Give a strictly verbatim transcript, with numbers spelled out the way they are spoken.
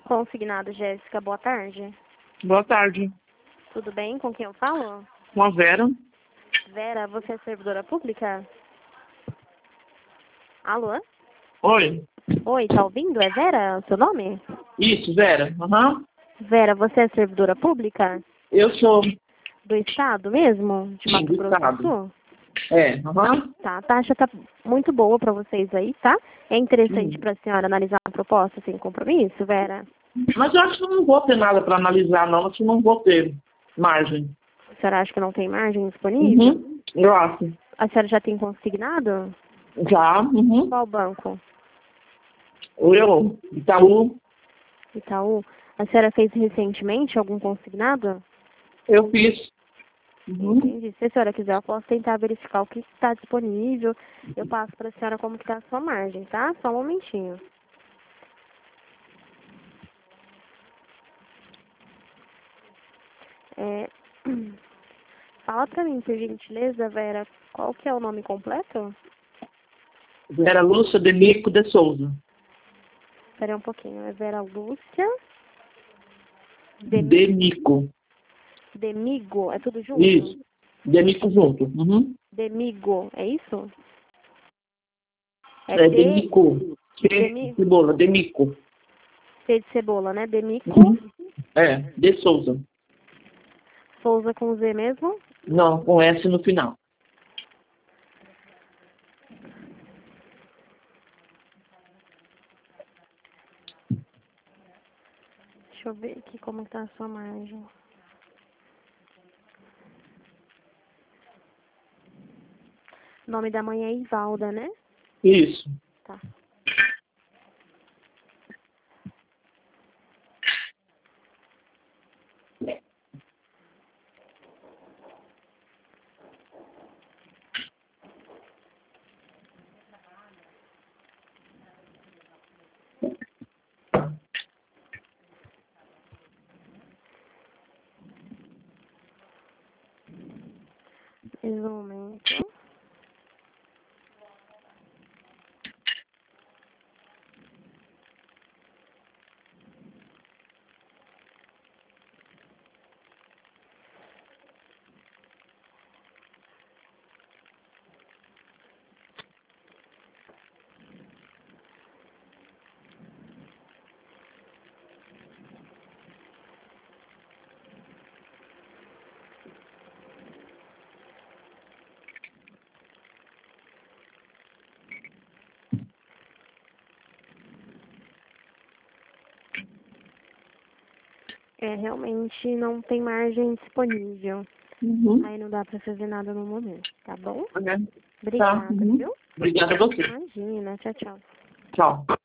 Consignado, Jéssica, boa tarde. Boa tarde. Tudo bem? Com quem eu falo? Com a Vera. Vera, você é servidora pública? Alô? Oi. Oi, tá ouvindo? É Vera o seu nome? Isso, Vera. Aham. Vera, você é servidora pública? Eu sou. Do estado mesmo? De Sim, Mato do Grosso do estado. Sul? É, aham. Tá, a taxa tá muito boa pra vocês aí, tá? É interessante Hum. pra senhora analisar a proposta sem compromisso, Vera? Mas eu acho que eu não vou ter nada para analisar, não. Acho que não vou ter margem. A senhora acha que não tem margem disponível? Uhum. Eu acho. A senhora já tem consignado? Já. Uhum. Qual banco? Eu, Itaú, Itaú. A senhora fez recentemente algum consignado? eu fiz. Uhum. Entendi. Se a senhora quiser, eu posso tentar verificar o que está disponível. Eu passo para a senhora como que está a sua margem, tá? Só um momentinho. É... Fala para mim, por gentileza, Vera, qual que é o nome completo? Vera Lúcia Denico de Souza. Espera aí um pouquinho. É Vera Lúcia... Demi... Denico. Demigo, é tudo junto? Isso. Denico junto. Uhum. Demigo, é isso? É, É D... Denico. Demi... Cebola, Denico. C de cebola, né? Demico. Uhum. É, de Souza. Souza com Z mesmo? Não, com S no final. Deixa eu ver aqui como está a sua margem. O nome da mãe é Ivalda, né? Isso. Tá. Mais um momento. É, realmente não tem margem disponível. Uhum. Aí não dá pra fazer nada no momento, tá bom? Ok. Obrigada, Tá. Uhum. viu? Obrigada a você. Imagina, tchau, tchau. Tchau.